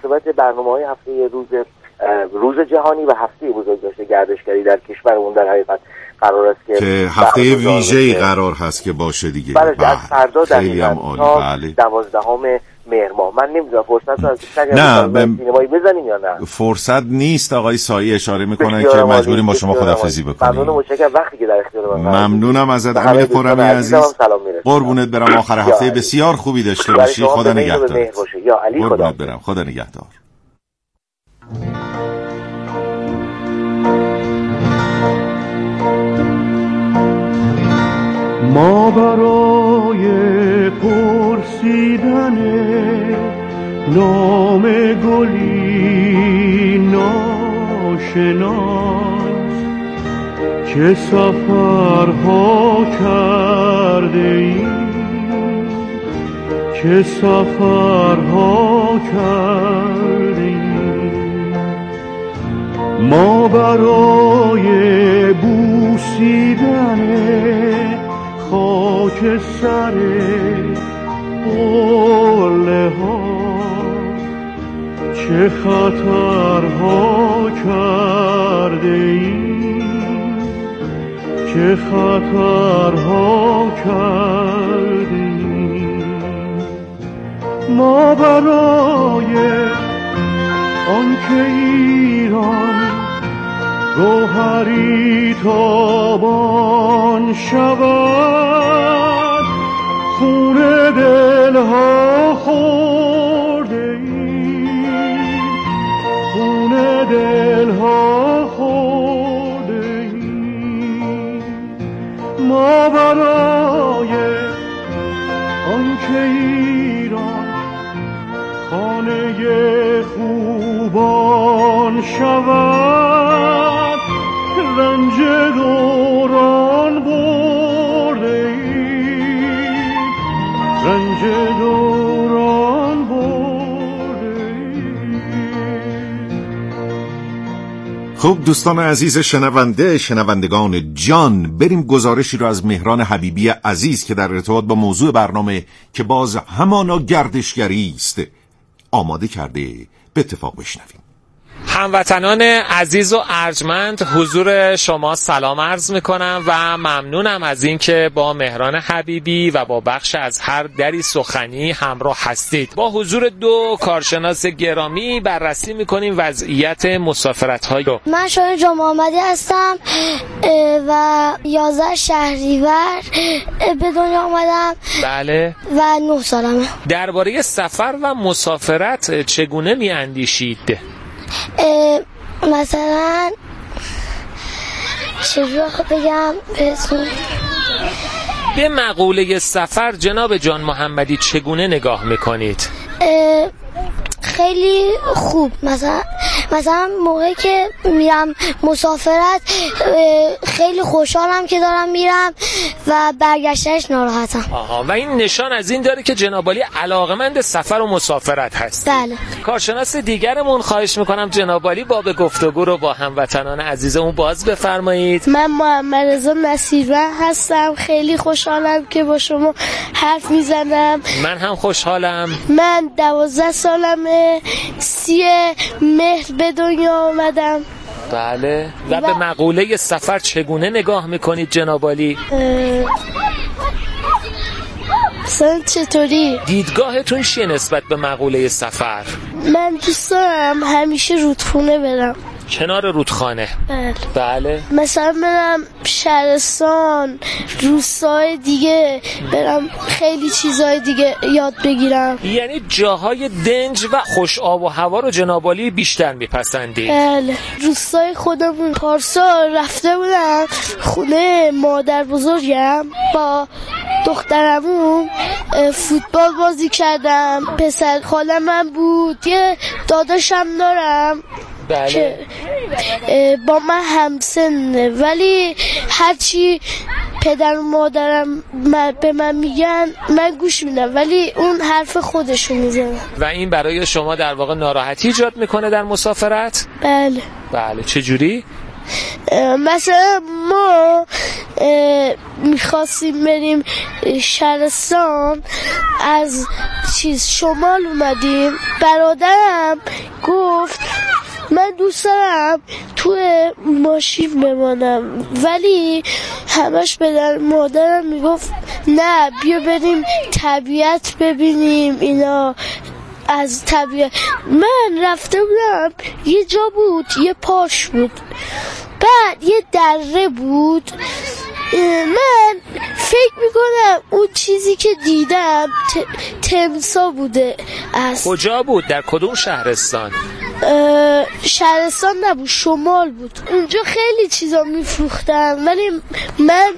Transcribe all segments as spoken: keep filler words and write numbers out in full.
مناسبت برنامه‌های هفته روز روز جهانی و هفته بزرگداشت گردشگری در کشورمون در حقیقت قرار است که که هفته ویژه‌ای قرار هست که باشه دیگه. بله از فردا خیلی هم عالی. بله. دوازدهم مهر ماه. من نمیدونم فرصت هست نه ب... سینمایی بزنیم یا نه. فرصت نیست. آقای سایی اشاره میکنن که مجبوریم با شما خداحافظی بکنیم. ممنونم، متشکرم وقتی که در اختیار من. ممنونم ازت امیر خرمی عزیز. قربونت برم. آخر هفته بسیار خوبی داشته باشی. خدا نگهدار. یا علی خدا. قربونت برم. خدا نگهدار. ما برای پرسیدن نام گلی ناشناس چه سفرها کرده ایم، چه سفرها کرده ایم. ما برای بوسیدن خاک سر قله ها چه خطرها کرده ایم، چه خطرها کرده ایم. ما برای آنکه ایران گوهری تابان شود خون دلها خورده ایم، خون دلها خورده ایم. ما برای آنکه ایران خانه خوبان شود رنج دوران برده ایم، رنج دوران برده ایم. خب دوستان عزیز شنونده، شنوندگان جان، بریم گزارشی رو از مهران حبیبی عزیز که در ارتباط با موضوع برنامه که باز همانا گردشگری است آماده کرده به اتفاق بشنویم. هموطنان عزیز و ارجمند، حضور شما سلام عرض میکنم و ممنونم از اینکه با مهران حبیبی و با بخش از هر دری سخنی همراه هستید. با حضور دو کارشناس گرامی بررسی میکنیم وضعیت مسافرت‌های رو. من شایان جان محمدی هستم و یازده شهریور به دنیا آمدم. بله. و نه سالمه. درباره سفر و مسافرت چگونه میاندیشید؟ مثلا چجوری بگم بهتون؟ به مقوله سفر جناب جان محمدی چگونه نگاه میکنید؟ خیلی خوب. مثلا مثلا موقعی که میرم مسافرت خیلی خوشحالم که دارم میرم و برگشتش ناراحتم. آها، و این نشان از این داره که جناب عالی علاقمند سفر و مسافرت هست. بله. کارشناس دیگرمون خواهش میکنم جناب عالی باب گفتگو رو با هموطنان عزیزمون باز بفرمایید. من محمد رضا نصیربند هستم. خیلی خوشحالم که با شما حرف میزنم. من هم خوشحالم. من دوازده سالمه، سی مهر به دنیا آمدم. بله. و, و به مقوله سفر چگونه نگاه میکنید جناب عالی؟ مثلا چطوری؟ دیدگاهتون چیه نسبت به مقوله سفر؟ من دوست دارم همیشه رودخونه برم. کنار رودخانه. بله. بله. مثلا برم شهرستان، روستای دیگه برم، خیلی چیزای دیگه یاد بگیرم. یعنی جاهای دنج و خوش آب و هوا رو جناب عالی بیشتر میپسندید؟ بله. روستای خودمون پارسال رفته بودم خونه مادر بزرگم، با دخترمون فوتبال بازی کردم. پسر خالم من بود، یه داداشم دارم. بله. که با من همسنه، ولی هرچی پدر و مادرم به من میگن من گوش میدم، ولی اون حرف خودشو میزنه. و این برای شما در واقع ناراحتی ایجاد میکنه در مسافرت؟ بله. بله. چه جوری؟ مثلا ما میخواستیم بریم شهرستان، از چیز شمال اومدیم. برادرم گفت من دوست دارم تو ماشین بمانم، ولی همش پدر مادرم میگفت نه بیا بریم طبیعت ببینیم اینا. از طبیعت من رفته بودم، یه جا بود یه پارک بود، بعد یه دره بود. من فکر میکنم اون چیزی که دیدم تمسا بوده. از کجا بود؟ در کدوم شهرستان؟ شهرستان نبود، شمال بود. اونجا خیلی چیزا میفروختم ولی من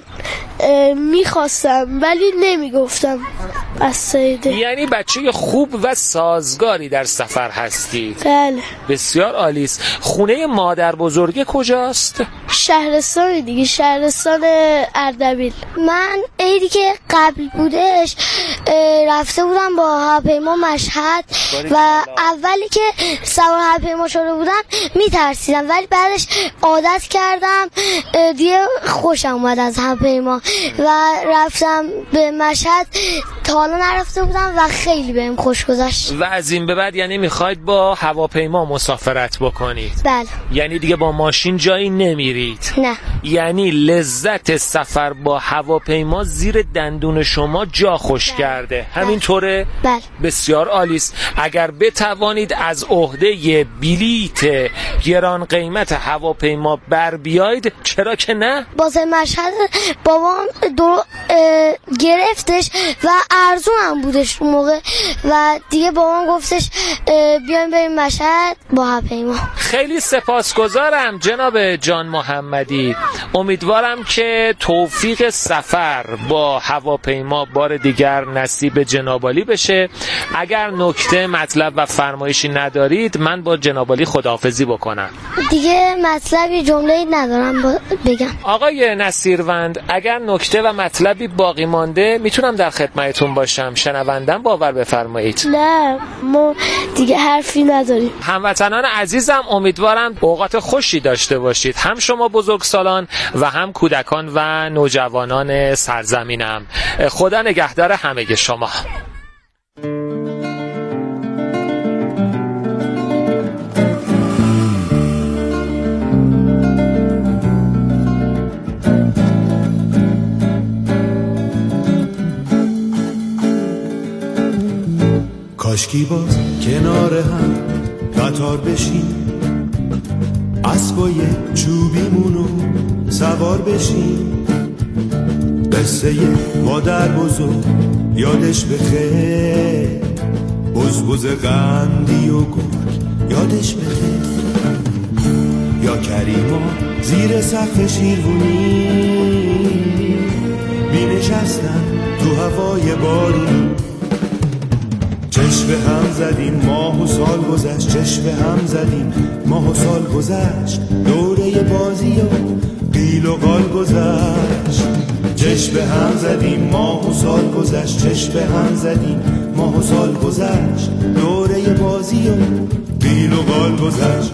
میخواستم ولی نمیگفتم از سیده. یعنی بچه خوب و سازگاری در سفر هستی. بله. بسیار عالیست. خونه مادر بزرگه کجاست؟ شهرستان دیگه، شهرستان اردبیل. من عیدی که قبل بودش رفته بودم با هواپیما مشهد و اولی که سوار هواپیما شده بودم میترسیدم ولی بعدش عادت کردم دیگه خوشم اومد از هواپیما و رفتم به مشهد. تا حالا نرفته بودم و خیلی بهم خوش گذشت. و از این به بعد یعنی میخواید با هواپیما مسافرت بکنید؟ بله. یعنی دیگه با ماشین جایی نمیرید؟ نه. یعنی لذت سفر با هواپیما زیر دندون شما جا خوش بله. کرده همینطوره؟ بله. بسیار عالیست. اگر بتوانید از عهده بلیت گران قیمت هواپیما بر بیایید چرا که نه؟ واسه مشهد بابام دو گرفتش و ارزون هم بودش اون موقع و دیگه بابام گفتش بیایم بریم مشهد با هواپیما. خیلی سپاسگزارم جناب جان محمدی. امیدوارم که توفیق سفر با هواپیما بار دیگر نصیب جناب عالی بشه. اگر نکته مطلب و فرمایشی ندارید من با جناب عالی خداحافظی بکنم. دیگه مطلبی جمله‌ای ندارم بگم. آقای نصیروند اگر نکته و مطلبی باقی مانده میتونم در خدمتتون باشم. شنوندم باور بفرمایید. نه ما دیگه حرفی نداریم. هموطنان عزیزم امیدوارم اوقات خوشی داشته باشید، هم شما بزرگسالان و هم کودکان و نوجوانان سرزمینم. خدا نگهدار همه شما. کاشکی باز کنار هم قطار بشیم، اسبای چوبیمونو سوار بشیم، قصه مادر بزرگ یادش بخیر، بز بز قندی و گرگ یادش بخیر، یا کریما زیر سقف شیروانی بینشستن تو هوای بارون، چشم هم زدیم ماه و سال گذشت، چشم هم زدیم ماه و سال گذشت، دوره بازی و قیل و قال گذشت، چشم هم زدیم ماه و سال گذشت، چشم هم زدیم ماه و سال گذشت، دوره بازی و قیل و قال گذشت.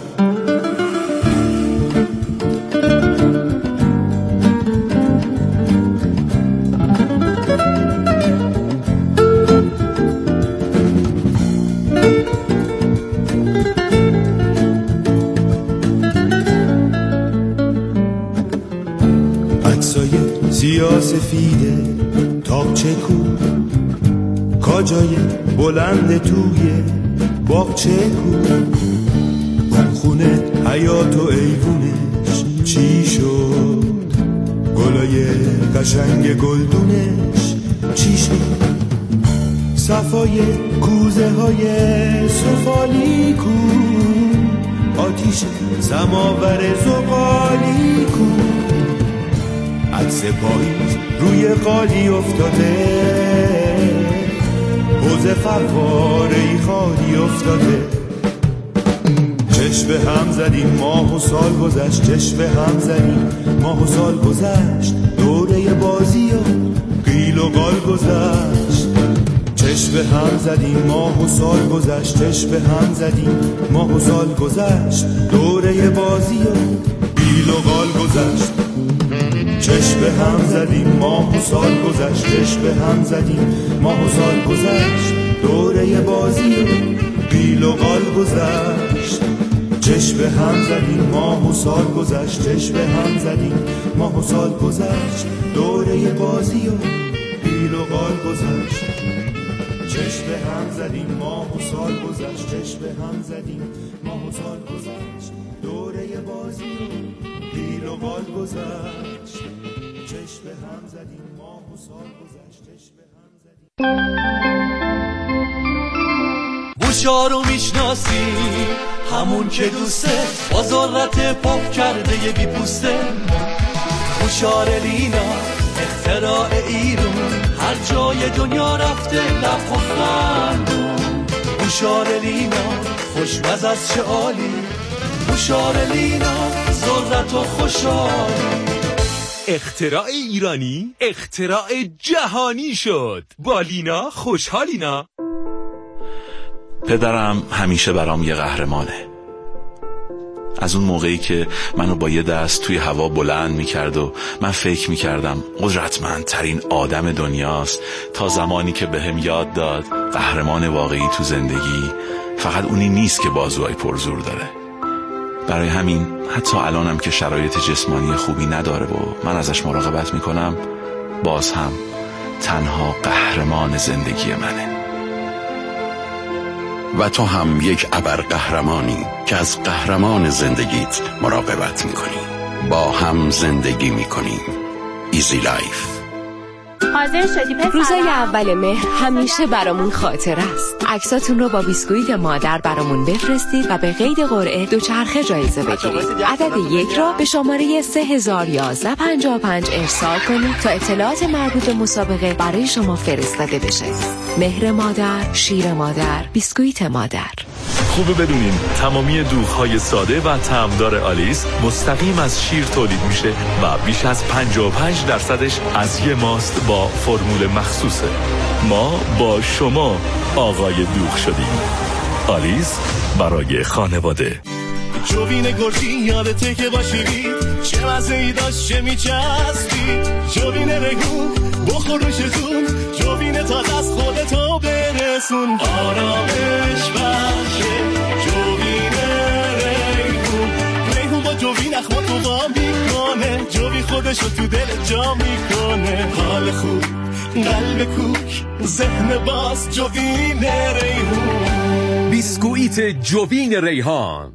سفیده تاقچه کو کاجای بلند توی باغچه کو، اون خونه حیات و ایوونش چی شد، گلای قشنگ گلدونش چی شد، صفای کوزه های سفالی کو، آتیش سماور زغالی کو، عکس پاییز روی قالی افتاده، حوض فواره‌ای خالی افتاده، چشم هم زدیم ماه و سال گذشت، چشم هم زدیم ماه و سال گذشت، دوره بازی و قیل و قال گذشت، چشم هم زدیم ماه و سال گذشت، چشم هم زدیم ماه و سال گذشت، دوره بازی و قیل بیل و غال گذشت، چشم به هم زدیم ماه و سال گذشت، چشم به هم زدیم ماه و سال گذشت، دوره بازی بیل و غال گذشت، چشم به هم زدیم ماه و سال گذشت، چشم به هم زدیم ماه و سال گذشت، دوره بازی بیل و غال گذشت، چشم به هم زدیم ماه و سال گذشت، چشم به هم زدیم ماه و سال گذشت، دوره بازی بیل و غال گذشت، چشم به هم زدیم ماه و سال گذشت، چشم به هم زدیم. بوشا رو میشناسی همون که دوسته، با ذرت پاک کرده یه بی پوسته، بوشار لینا اختراع ایرون، هر جای دنیا رفته لب و خندون، بوشار لینا خوشمزه از چه عالی، بوشار لینا ذرت و خوشحالی. اختراع ایرانی اختراع جهانی شد. با لینا خوشحالینا. پدرم همیشه برام یه قهرمانه. از اون موقعی که منو با یه دست توی هوا بلند میکرد و من فکر میکردم قدرتمندترین آدم دنیاست، تا زمانی که بهم یاد داد قهرمان واقعی تو زندگی فقط اونی نیست که بازوهای پرزور داره. برای همین حتی الانم که شرایط جسمانی خوبی نداره و من ازش مراقبت میکنم، باز هم تنها قهرمان زندگی منه. و تو هم یک ابر قهرمانی که از قهرمان زندگیت مراقبت میکنی. با هم زندگی میکنیم. ایزی لایف. حاضر شدی پسرم؟ روزای اول مهر همیشه برامون خاطر است. عکساتون رو با بیسکویت مادر برامون بفرستید و به قید قرعه دوچرخه جایزه بگیرید. عدد یک را به شماره سه هزار و یازده پنجاه و پنج ارسال کنید تا اطلاعات مربوط به مسابقه برای شما فرستاده بشه. مهر مادر، شیر مادر، بیسکویت مادر. خوبه بدونین تمامی دوغ‌های ساده و طعمدار آلیس مستقیم از شیر تولید میشه و بیش از پنجاه و پنج درصدش از یه ماست با فرمول مخصوصه. ما با شما آقای دوغ شدیم. آلیس برای خانواده. جوین گرجی یادته که باشی چه مزه‌ای داشت چه میچسبی، جوین ریحون بخورش زون، جوین تازه از خودتو برسون، آرامش بخشه جوین ریحون، ریحون با جوین اخماتو با میکنه، جوین خودشو تو دل جا میکنه، حال خوب قلب کوک ذهن باز جوین ریحون. بیسکویت جوین ریحان.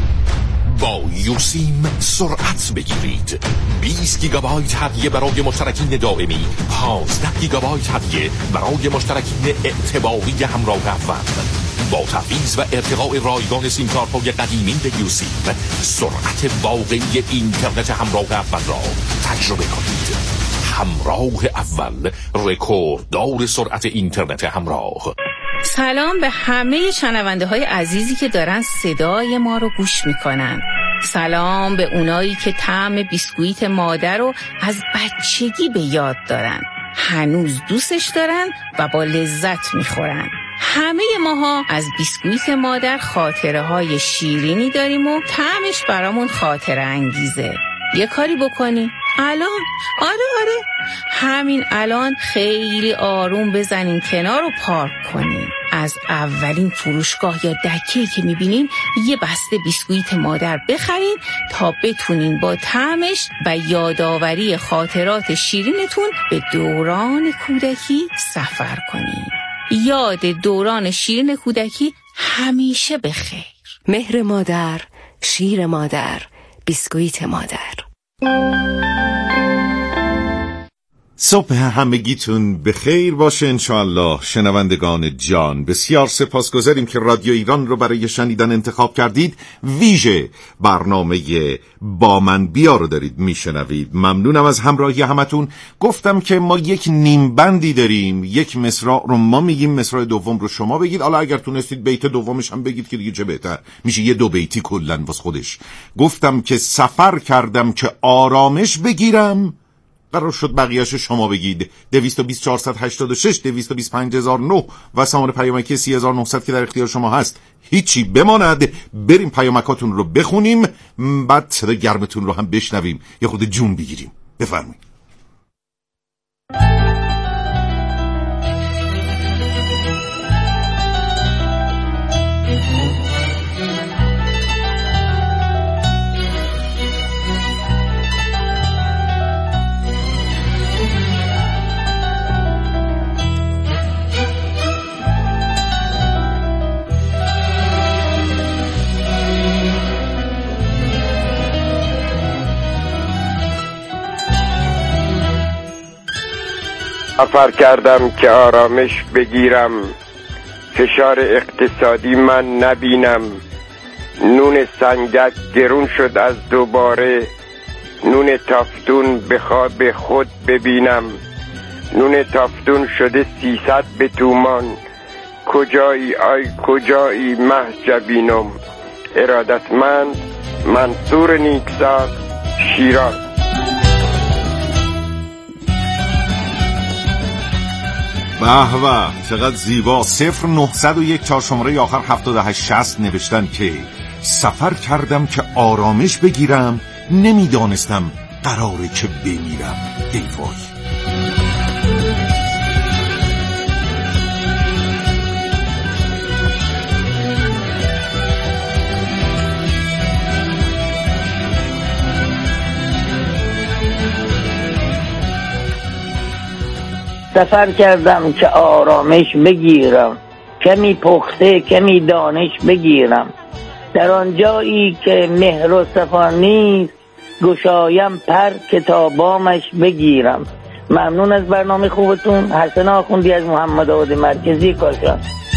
با یوسیم سرعت بگیرید. بیست گیگابایت هدیه برای مشترکین دائمی، پانزده گیگابایت هدیه برای مشترکین اعتباری همراه اول. با تحویض و ارتقاء رایگان سیمکارت‌های قدیمی به یوسیم، سرعت واقعی اینترنت همراه اول را تجربه کنید. همراه اول، رکورددار سرعت اینترنت همراه. سلام به همه شنونده های عزیزی که دارن صدای ما رو گوش میکنن. سلام به اونایی که طعم بیسکویت مادر رو از بچگی به یاد دارن، هنوز دوستش دارن و با لذت میخورن. همه ماها از بیسکویت مادر خاطره های شیرینی داریم و طعمش برامون خاطره انگیزه. یه کاری بکنی الان، آره آره همین الان خیلی آروم بزنین کنار و پارک کنین. از اولین فروشگاه یا دکه‌ای که میبینین یه بسته بیسکویت مادر بخرین تا بتونین با طعمش و یادآوری خاطرات شیرینتون به دوران کودکی سفر کنین. یاد دوران شیرین کودکی همیشه بخیر. مهر مادر، شیر مادر، بیسکویت مادر. صبح همگیتون بخیر باشه انشاءالله. شنوندگان جان، بسیار سپاسگزاریم که رادیو ایران رو برای شنیدن انتخاب کردید. ویژه برنامه با من بیا رو دارید میشنوید. ممنونم از همراهی همتون. گفتم که ما یک نیم بندی داریم، یک مصرع رو ما میگیم، مصرع دوم رو شما بگید. حالا اگر تونستید بیت دومش هم بگید که دیگه چه بهتر میشه، یه دو بیتی کلن واس خودش. گفتم که سفر کردم که آرامش بگیرم، قرار شد بقیه‌شو شما بگید. دویست و بیست چهارصد و هشتاد و شش، دویست و بیست پنج هزار و نه و سامان پیامکی سی هزار و نهصد که در اختیار شما هست. هیچی بماند، بریم پیامکاتون رو بخونیم، بعد صدا گرمتون رو هم بشنویم، یه خود جون بگیریم. بفرمایید. سفر کردم که آرامش بگیرم، فشار اقتصادی من نبینم، نون سنگک گرون شد از دوباره، نون تافتون به خواب خود ببینم، نون تافتون شده سیصد به تومان، کجایی آی کجایی مه جبینم. ارادتمند منصور نیکزاد، شیراز. به به چقدر زیبا. صفر نهصد و یک چهار شماره آخر هفتاد و هشت شصت نوشتن که سفر کردم که آرامش بگیرم، نمیدانستم قراره که بمیرم. ای وای. سفر کردم که آرامش بگیرم، کمی پخته کمی دانش بگیرم، در آنجایی که مهر و صفا نیست، گشایم پر کتابامش بگیرم. ممنون از برنامه خوبتون. حسن آخوندی از محمد آباد مرکزی کاشان.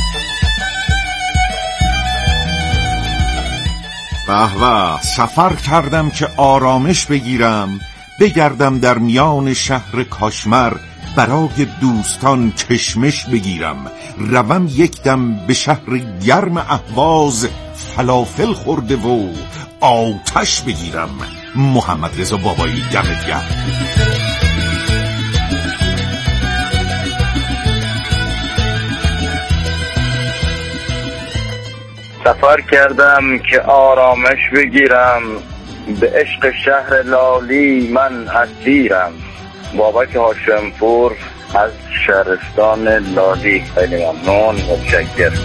به به. سفر کردم که آرامش بگیرم، بگردم در میان شهر کاشمر، برای دوستان کشمش بگیرم، روم یک دم به شهر گرم اهواز، فلافل خورده و آتش بگیرم. محمد رضا بابایی، دمت گرم. سفر کردم که آرامش بگیرم، به عشق شهر لالی من اسیرم. بابک هاشمپور از شهرستان لالی. خیلی ممنون، متشکرم.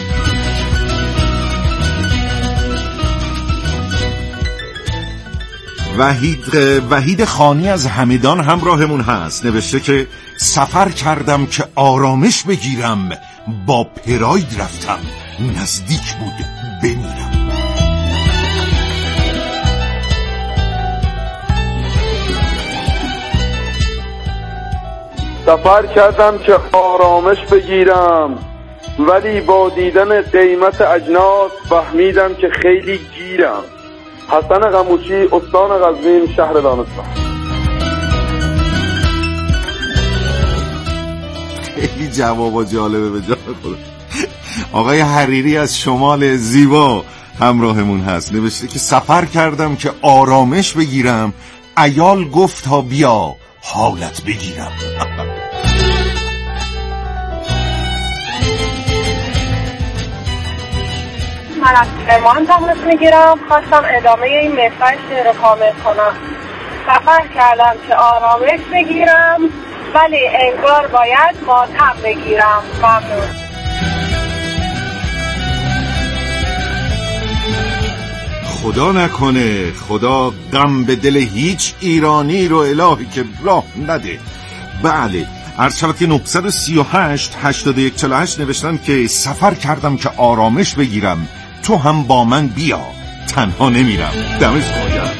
وحید وحید خانی از همدان همراهمون هست. نوشته که سفر کردم که آرامش بگیرم، با پراید رفتم، نزدیک بود بمیرم. سفر کردم که آرامش بگیرم، ولی با دیدن قیمت اجناس فهمیدم که خیلی گیرم. حسن قموچی، استان قزوین، شهر دانستان. خیلی جوابا جالبه به جان خود. آقای حریری از شمال زیبا همراهمون هست. نوشته که سفر کردم که آرامش بگیرم، عیال گفت تا بیا حالت بگیرم. من از کرمان تماس میگیرم، خواستم ادامه این مثال شعر رو کامل کنم. سفر کردم که آرامش بگیرم، ولی انگار باید ماتم بگیرم. ممنون. خدا نکنه، خدا غم به دل هیچ ایرانی رو الهی که راه نده. بله، عرض شود که نهصد و سی و هشت هشتاد و یک چهل و هشت نوشتن که سفر کردم که آرامش بگیرم، تو هم با من بیا، تنها نمیرم. دمش گرم.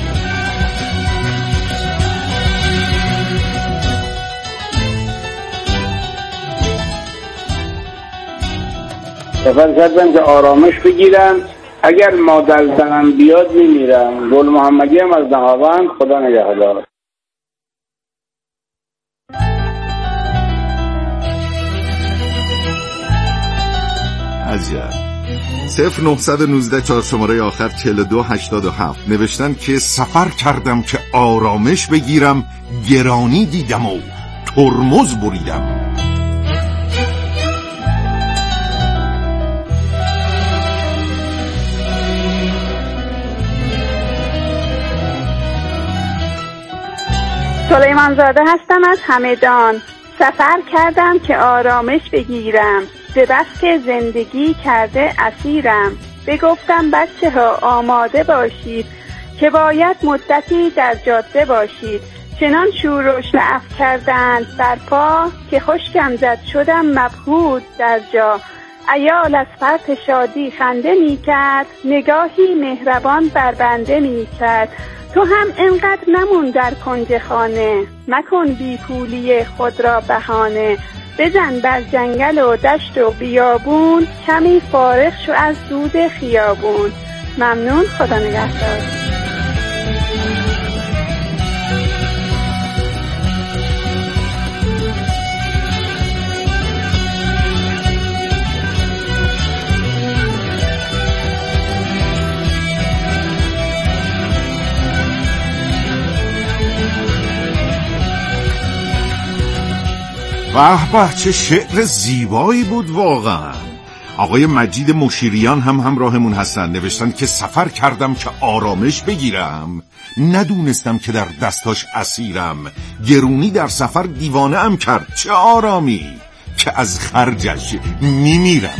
سفر کردم که آرامش بگیرم، اگر مادر زنم بیاد میمیرم. گل محمدی هم از نهاوند. خدا نگهدار. عجب. صفر نهصد و نوزده چهار شماره آخر چهل و دو هشتاد و هفت نوشتن که سفر کردم که آرامش بگیرم، گرانی دیدم و ترمز بریدم. سلیمان زاده هستم از همدان. سفر کردم که آرامش بگیرم، به بس که زندگی کرده اسیرم. بگفتم بچه ها آماده باشید که باید مدتی در جاده باشید. چنان شورش لعب کردند بر پا که خشکم زد شدم مبهوت در جا. عیال از فرط شادی خنده می کرد، نگاهی مهربان بر بنده می کرد. تو هم انقدر نمون در کنج خانه، مکن بی پولی خود را بهانه. بزن بر جنگل و دشت و بیابون، کمی فارغ شو از دود خیابون. ممنون، خدا نگهدار. به به، چه شعر زیبایی بود واقعا. آقای مجید مشیریان هم همراهمون هستن، نوشتن که سفر کردم که آرامش بگیرم، ندونستم که در دستاش اسیرم. گرونی در سفر دیوانه ام کرد، چه آرامی که از خرجش میمیرم.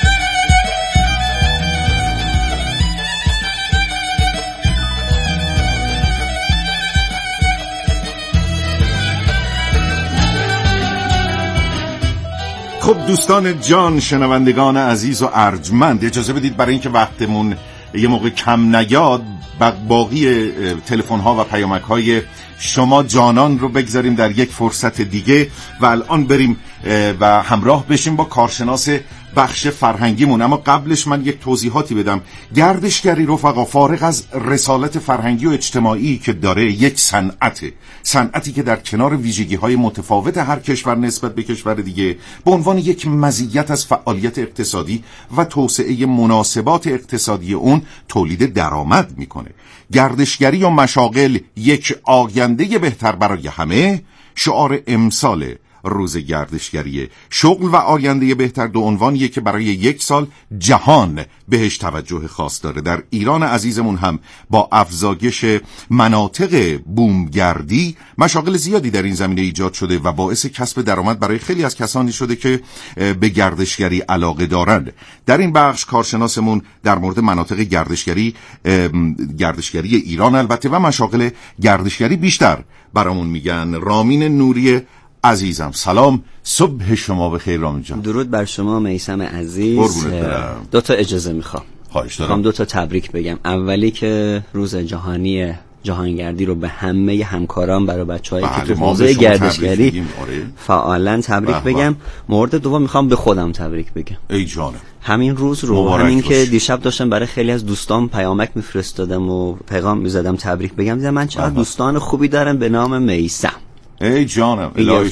خب دوستان جان، شنوندگان عزیز و ارجمند، اجازه بدید برای اینکه وقتمون یه موقع کم نیاد باقی تلفن ها و پیامک های شما جانان رو بگذاریم در یک فرصت دیگه و الان بریم و همراه بشیم با کارشناس بخش فرهنگیمون. اما قبلش من یک توضیحاتی بدم. گردشگری رفقا فارغ از رسالت فرهنگی و اجتماعی که داره، یک صنعته، صنعتی که در کنار ویژگی‌های متفاوت هر کشور نسبت به کشور دیگه به عنوان یک مزیت از فعالیت اقتصادی و توسعه مناسبات اقتصادی اون تولید درآمد میکنه. گردشگری و مشاغل یک آینده بهتر برای همه شعار امسال روز گردشگریه. شغل و آینده بهتر دو عنوانیه که برای یک سال جهان بهش توجه خاص داره. در ایران عزیزمون هم با افزایش مناطق بومگردی مشاغل زیادی در این زمینه ایجاد شده و باعث کسب درآمد برای خیلی از کسانی شده که به گردشگری علاقه دارند. در این بخش کارشناسمون در مورد مناطق گردشگری گردشگری ایران البته و مشاغل گردشگری بیشتر برامون میگن. رامین نوری عزیزم سلام، صبح شما بخیر رامین جان. درود بر شما میثم عزیز. دو تا اجازه میخوام. خواهش دارم. میخوام دو تا تبریک بگم. اولی که روز جهانی جهانگردی رو به همه همکاران برای بچه‌هایی که تو حوزه گردشگری فعالن تبریک بله بگم. مورد دوم میخوام به خودم تبریک بگم. ای جانم. همین روز رو، همین که دیشب داشتم برای خیلی از دوستان پیامک میفرستادم و پیغام میزدم تبریک بگم، دیدم من چقدر دوستان خوبی دارم به نام میثم. ای جانم الهی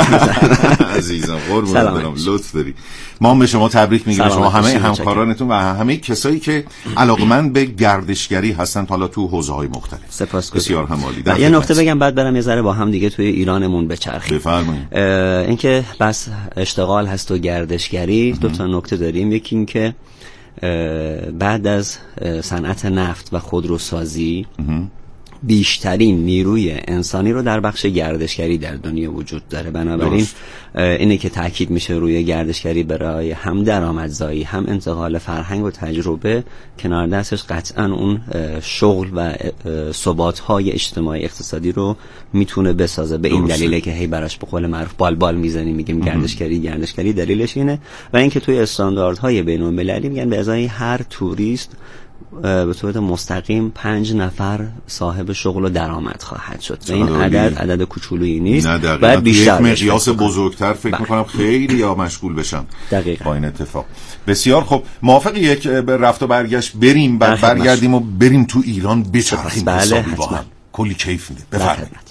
عزیزم، قربونت برم، لطف داری. ما به شما تبریک میگیم، شما همه همکارانتون و همه کسایی که علاقمند به گردشگری هستن حالا تو حوزه‌های مختلف. سپاسگزارم. بسیار هم عالی. یه نکته بگم بعد برم یه ذره با هم دیگه توی ایرانمون بچرخیم. بفرمایید. اینکه بس اشتغال هست و گردشگری، دو تا نکته داریم. یکی این که بعد از صنعت نفت و خودروسازی بیشترین نیروی انسانی رو در بخش گردشگری در دنیا وجود داره. بنابراین اینه که تاکید میشه روی گردشگری برای هم درآمدزایی هم انتقال فرهنگ و تجربه، کنار دستش قطعا اون شغل و ثبات‌های اجتماعی اقتصادی رو میتونه بسازه. به این دلیله که هی براش به قول معروف بال بال میزنیم، میگیم گردشگری گردشگری. دلیلش اینه و اینکه توی استانداردهای بین‌المللی میگن به ازای هر توریست به صورت مستقیم پنج نفر صاحب شغل و درآمد خواهد شد و این عدد عدد کوچولویی نیست. باید بیشتر مقیاس بزرگتر فکر میکنم خیلی یا مشغول بشن دقیقا با این اتفاق. بسیار خب، موافق یک رفت و برگشت بریم بعد برگردیم و بریم تو ایران بچرخیم. بله کلی کیف میده. بفرمایید.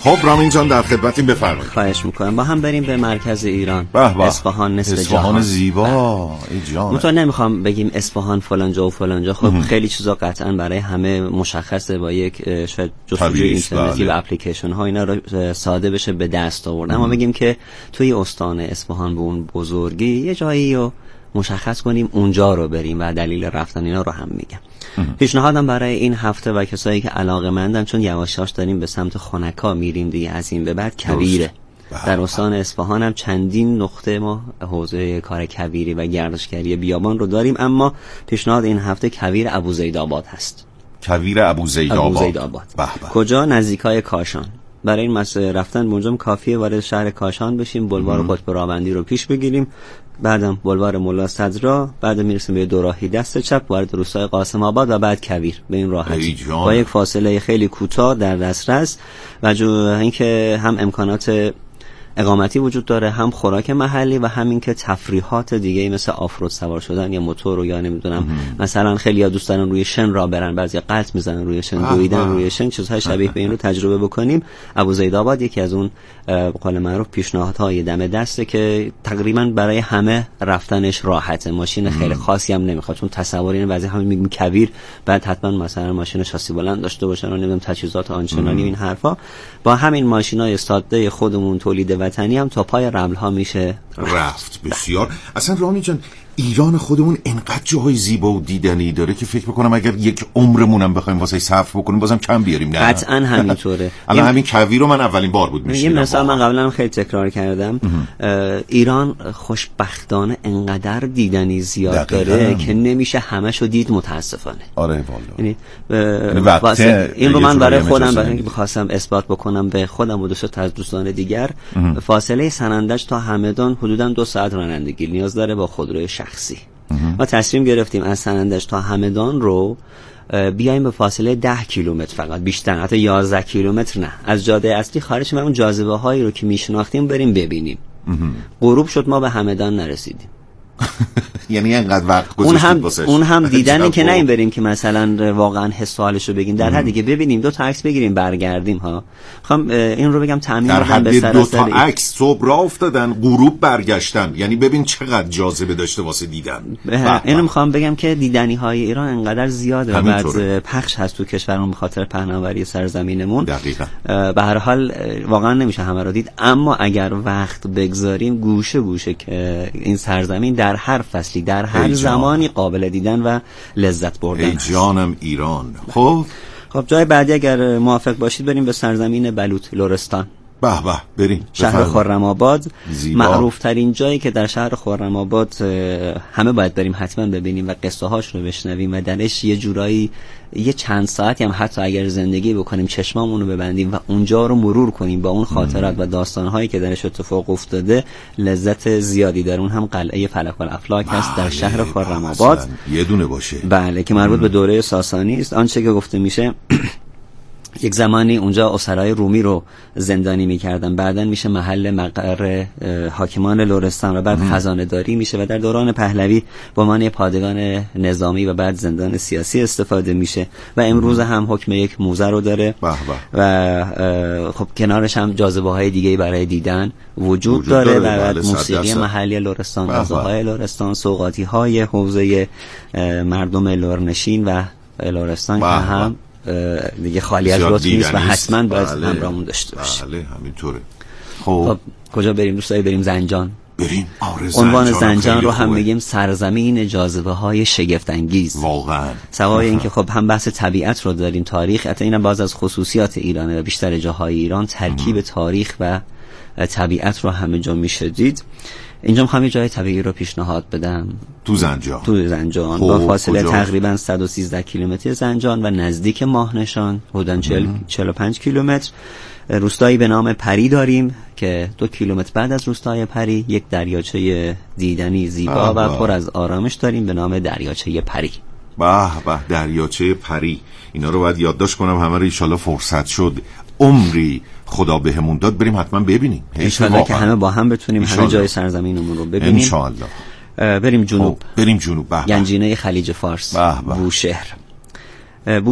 خب رامین جان در خدمتیم، بفرمایید. خواهش میکنم. با هم بریم به مرکز ایران. به به. اصفهان نصف اصفهان جهان. زیبا. ای جان. من تو نمیخوام بگیم اصفهان فلانجا و فلانجا، خب ام. خیلی چیزا قطعا برای همه مشخصه، با یک شاید جستجوی اینترنتی بله. و اپلیکیشن ها اینا رو ساده بشه به دست آورد. اما بگیم که توی استان اصفهان به اون بزرگی یه جایی رو مشخص کنیم، اونجا رو بریم و دلیل رفتن اینا رو هم میگم. پیشنهادم برای این هفته و کسایی که علاقه‌مندن، چون یواش یواش داریم به سمت خنکا میریم دیگه، از این به بعد کویره. در استان اصفهان هم چندین نقطه ما حوزه کار کویری و گردشگری بیابان رو داریم، اما پیشنهاد این هفته کویر ابوزیدآباد هست. کویر ابوزیدآباد. ابوزیدآباد. کجا؟ نزدیکای کاشان. برای این مسئله رفتن اونجا کافیه وارد شهر کاشان بشیم، بلوار قطب راوندی رو پیش بگیریم، بعدم بلوار ملا صدرا، بعد میرسیم به دوراهی دست چپ، وارد روستای قاسم آباد و بعد کویر. به این راحتی با یک فاصله خیلی کوتاه در دسترس و جو اینکه هم امکانات اقامتی وجود داره، هم خوراک محلی و همین که تفریحات دیگه مثل آفرود سوار شدن یا موتور رو یا نمیدونم مثلا خیلی‌ها دوست دارن روی شن را برن، بعضی قلط میزنن روی شن، دویدن روی شن، چیزهای شبیه به این رو تجربه بکنیم. ابوزیدآباد یکی از اون به قول معروف پیشنهادهای دم دسته که تقریبا برای همه رفتنش راحته، ماشین خیلی خاصی هم نمیخواد، چون تصور این وضعیت هم میگیم کویر بعد حتما مثلا ماشین شاسی بلند داشته باشن و نمیدونم تجهیزات آنچنانی این حرفا. با همین ماشینای ساده خودمون تولید وطنی هم تا پای رمل ها میشه رفت. بسیار. اصلا رامین جان ایران خودمون انقدر جاهای زیبا و دیدنی داره که فکر میکنم اگر یک عمرمونم بخوایم واسه صرف بکنیم بازم کم بیاریم. نه قطعا همینطوره. الان همین کویر رو من اولین بار بود میشینم. یه مثال من قبلا خیلی تکرار کردم، ایران خوشبختانه انقدر دیدنی زیاد داره که نمیشه همشو دید متاسفانه. آره والا. یعنی این رو من برای خودم برای اینکه بخواستم اثبات بکنم به خودم و دوست از دوستان دیگر، فاصله سنندج تا همدان حدودا دو ساعت رانندگی نیاز داره با خودروی شخصی. ما تصمیم گرفتیم از سنندج تا همدان رو بیایم به فاصله ده کیلومتر فقط، بیشتر حتی یازده کیلومتر نه، از جاده اصلی خارج شیم، اون جاذبه هایی رو که میشناختیم بریم ببینیم. غروب شد ما به همدان نرسیدیم. یعنی انقدر وقت اون هم واسش. اون هم دیدنی که نیم بریم که مثلا واقعا حس و حالشو بگیم، در حدی که ببینیم دو تا عکس بگیریم برگردیم ها. میخوام این رو بگم تامین در بدم به حد دو تا ای... عکس صبح راه افتادن غروب برگشتن، یعنی ببین چقدر جاذبه داشته واسه دیدن. اینو میخوام بگم که دیدنی های ایران انقدر زیاده و بعد پخش هست تو کشورمون به خاطر پهناوری سرزمینمون. دقیقاً. به هر حال واقعا نمیشه همه رو دید، اما اگر وقت بگذاریم گوشه گوشه که این سرزمین در هر فصلی در هر زمانی قابل دیدن و لذت بردن. ای جانم ایران. خب خب جای بعدی اگر موافق باشید بریم به سرزمین بلوط لرستان. به به بریم. شهر خرم‌آباد معروف ترین جایی که در شهر خرم‌آباد همه باید بریم حتما ببینیم و قصه هاش رو بشنویم و درش یه جورایی یه چند ساعتی هم حتی اگر زندگی بکنیم چشمامون رو ببندیم و اونجا رو مرور کنیم با اون خاطرات و داستان‌هایی که درش اتفاق افتاده، لذت زیادی داره. اون هم قلعه فلک الافلاک هست در شهر خرم‌آباد، یه دونه باشه. بله که مربوط به دوره ساسانی است. آنچه که گفته میشه یک زمانی اونجا اسرای رومی رو زندانی می‌کردن، بعداً میشه محل مقر حاکمان لرستان و بعد خزانه داری میشه و در دوران پهلوی به عنوان پادگان نظامی و بعد زندان سیاسی استفاده میشه و امروز هم حکم یک موزه رو داره بح بح. و خب کنارش هم جاذبه‌های دیگه‌ای برای دیدن وجود, وجود داره, داره و بعد موسیقی محلی لرستان، غذاهای لرستان، سوغاتی‌های حوزه مردم لرنشین و لرستان که هم دیگه خالی از لطف نیست و حتما باید بله. همراهمون داشته باشیم. بله همینطوره. خب. خب کجا بریم دوستایی؟ بریم زنجان. بریم. آره عنوان زنجان رو هم میگیم سرزمین جاذبه های شگفت انگیز. واقعا. سوای این که خب هم بحث طبیعت رو داریم، تاریخ، حتی اینم باز از خصوصیات ایرانه و بیشتر جاهای ایران ترکیب تاریخ و طبیعت رو همه جا میشه دید. اینجا میخوام یه جای طبیعی رو پیشنهاد بدم. تو زنجان. تو زنجان با فاصله تقریبا صد و سیزده کیلومتری زنجان و نزدیک ماهنشان حدوداً چهل و پنج کیلومتر. روستایی به نام پری داریم که دو کیلومتر بعد از روستای پری یک دریاچه دیدنی زیبا و پر از آرامش داریم به نام دریاچه پری. به به دریاچه پری، اینا رو باید یادداشت کنم، همه رو ان شاءالله فرصت شد عمری خدا بهمون داد بریم حتما ببینیم ان شاءالله که همه با هم بتونیم همه جای سرزمینمون رو ببینیم ان شاءالله. بریم جنوب. بریم جنوب. گنجینه خلیج فارس، بوشهر.